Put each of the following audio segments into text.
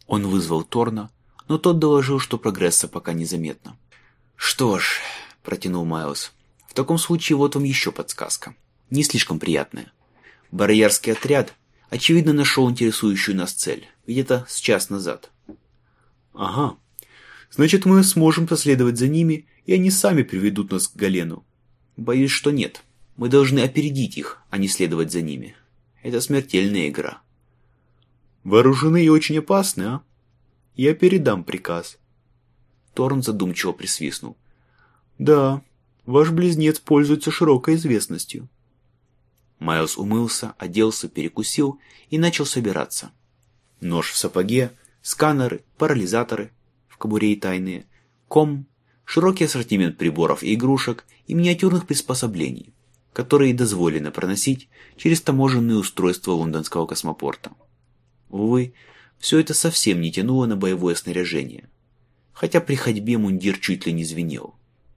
Он вызвал Торна, но тот доложил, что прогресса пока незаметно. «Что ж», — протянул Майлз, — «в таком случае вот вам еще подсказка. Не слишком приятная. Бароярский отряд, очевидно, нашел интересующую нас цель, где-то с час назад». «Ага. Значит, мы сможем последовать за ними, и они сами приведут нас к Галену». «Боюсь, что нет. Мы должны опередить их, а не следовать за ними. Это смертельная игра». «Вооружены и очень опасны, а? Я передам приказ». Торн задумчиво присвистнул. «Да, ваш близнец пользуется широкой известностью». Майлз умылся, оделся, перекусил и начал собираться. Нож в сапоге, сканеры, парализаторы, в кобуре и тайные, ком, широкий ассортимент приборов и игрушек и миниатюрных приспособлений, которые дозволено проносить через таможенные устройства лондонского космопорта. Увы, все это совсем не тянуло на боевое снаряжение, хотя при ходьбе мундир чуть ли не звенел.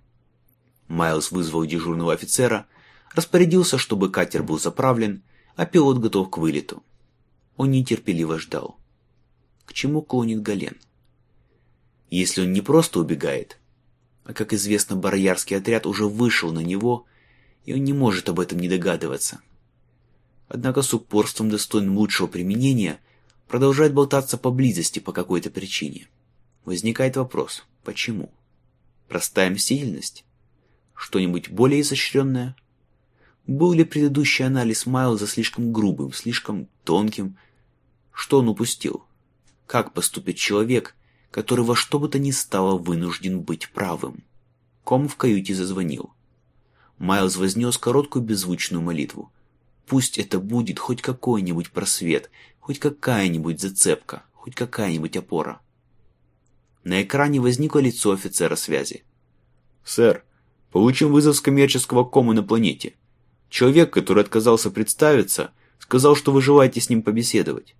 Майлз вызвал дежурного офицера, распорядился, чтобы катер был заправлен, а пилот готов к вылету. Он нетерпеливо ждал. К чему клонит Гален? Если он не просто убегает, а, как известно, бароярский отряд уже вышел на него, и он не может об этом не догадываться. Однако с упорством, достойным лучшего применения, продолжает болтаться поблизости по какой-то причине. Возникает вопрос, почему? Простая мстительность? Что-нибудь более изощренное? Был ли предыдущий анализ Майлза слишком грубым, слишком тонким? Что он упустил? Как поступит человек, который во что бы то ни стало вынужден быть правым? Ком в каюте зазвонил. Майлз вознес короткую беззвучную молитву. Пусть это будет хоть какой-нибудь просвет, хоть какая-нибудь зацепка, хоть какая-нибудь опора. На экране возникло лицо офицера связи. «Сэр, получим вызов с коммерческого кома на планете. Человек, который отказался представиться, сказал, что вы желаете с ним побеседовать».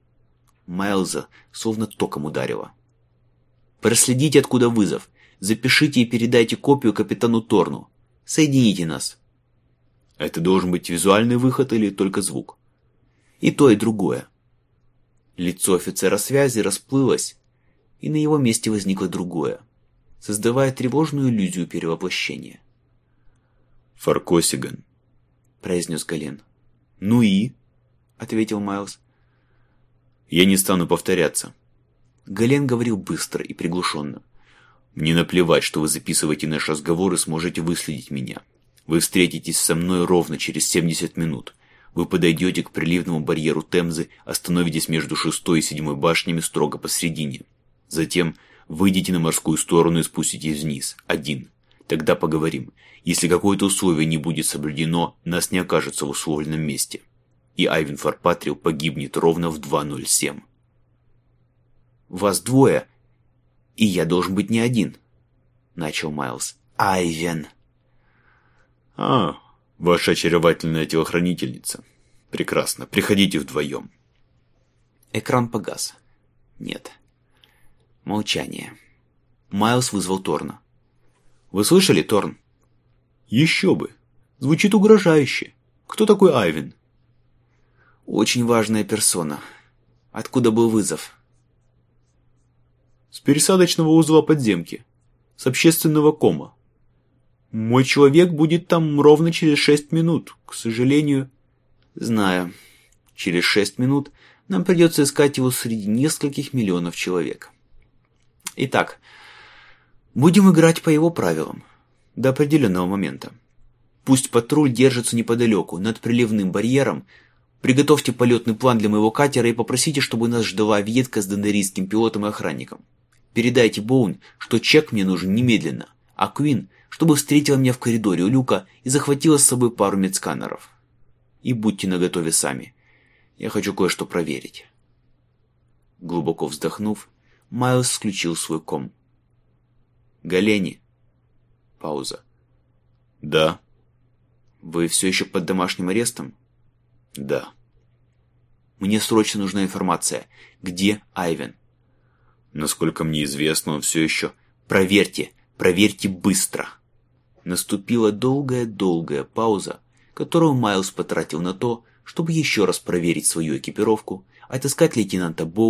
Майлза словно током ударило. «Проследите, откуда вызов. Запишите и передайте копию капитану Торну. Соедините нас». «Это должен быть визуальный выход или только звук?» «И то, и другое». Лицо офицера связи расплылось, и на его месте возникло другое, создавая тревожную иллюзию перевоплощения. «Фаркосиган», — произнес Гален. «Ну и?» — ответил Майлз. «Я не стану повторяться». Гален говорил быстро и приглушенно. «Мне наплевать, что вы записываете наш разговор и сможете выследить меня. Вы встретитесь со мной ровно через 70 минут. Вы подойдете к приливному барьеру Темзы, остановитесь между 6-й и 7-й башнями строго посередине. Затем выйдете на морскую сторону и спуститесь вниз, один. Тогда поговорим. Если какое-то условие не будет соблюдено, нас не окажется в условленном месте. И Айвен Фарпатрил погибнет ровно в 2:07. «Вас двое, и я должен быть не один», — начал Майлз. «Айвен». «А, ваша очаровательная телохранительница. Прекрасно, приходите вдвоем». Экран погас. Нет. Молчание. Майлз вызвал Торна. «Вы слышали, Торн?» «Еще бы. Звучит угрожающе. Кто такой Айвен?» «Очень важная персона. Откуда был вызов?» «С пересадочного узла подземки. С общественного кома. Мой человек будет там ровно через 6 минут. К сожалению...» «Знаю. Через 6 минут нам придется искать его среди нескольких миллионов человек. Итак, будем играть по его правилам. До определенного момента. Пусть патруль держится неподалеку, над приливным барьером. Приготовьте полетный план для моего катера и попросите, чтобы нас ждала ветка с донорийским пилотом и охранником. Передайте Боун, что чек мне нужен немедленно, а Квин, чтобы встретила меня в коридоре у люка и захватила с собой пару медсканеров. И будьте наготове сами. Я хочу кое-что проверить». Глубоко вздохнув, Майлз включил свой ком. «Галени». Пауза. «Да». «Вы все еще под домашним арестом?» «Да». «Мне срочно нужна информация. Где Айвен?» «Насколько мне известно, он все еще...» «Проверьте! Проверьте быстро!» Наступила долгая пауза, которую Майлз потратил на то, чтобы еще раз проверить свою экипировку, отыскать лейтенанта Боун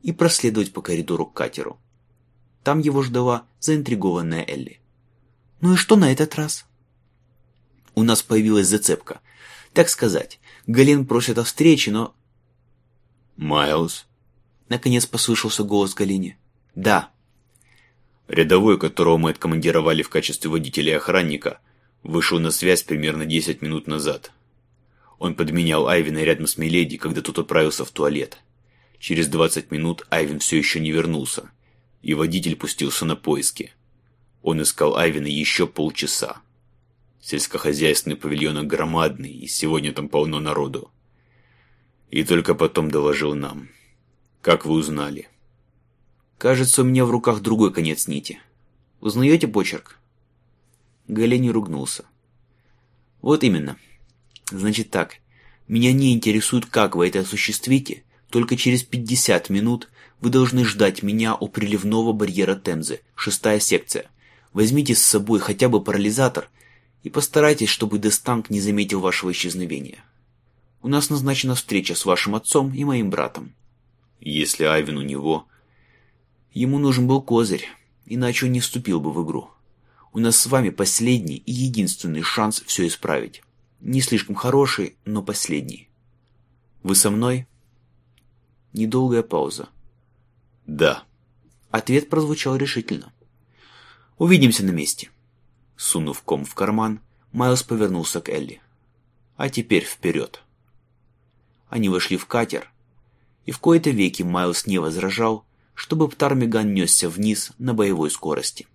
и проследовать по коридору к катеру. Там его ждала заинтригованная Элли. «Ну и что на этот раз?» «У нас появилась зацепка. Так сказать, Гален просит о встрече, но...» «Майлз?» Наконец послышался голос Галине. «Да». «Рядовой, которого мы откомандировали в качестве водителя и охранника, вышел на связь примерно 10 минут назад. Он подменял Айвена рядом с Миледи, когда тот отправился в туалет. Через 20 минут Айвен все еще не вернулся, и водитель пустился на поиски. Он искал Айвена еще полчаса. Сельскохозяйственный павильон громадный, и сегодня там полно народу. И только потом доложил нам. Как вы узнали?» «Кажется, у меня в руках другой конец нити. Узнаете почерк?» Галени ругнулся. «Вот именно. Значит так, меня не интересует, как вы это осуществите, только через 50 минут вы должны ждать меня у приливного барьера Темзы, 6-я секция. Возьмите с собой хотя бы парализатор и постарайтесь, чтобы Дестанг не заметил вашего исчезновения. У нас назначена встреча с вашим отцом и моим братом». «Если Айвен у него...» «Ему нужен был козырь, иначе он не вступил бы в игру. У нас с вами последний и единственный шанс все исправить. Не слишком хороший, но последний. Вы со мной?» Недолгая пауза. «Да». Ответ прозвучал решительно. «Увидимся на месте». Сунув ком в карман, Майлз повернулся к Элли. «А теперь вперед». Они вошли в катер, и в кои-то веки Майлз не возражал, чтобы Птармиган несся вниз на боевой скорости.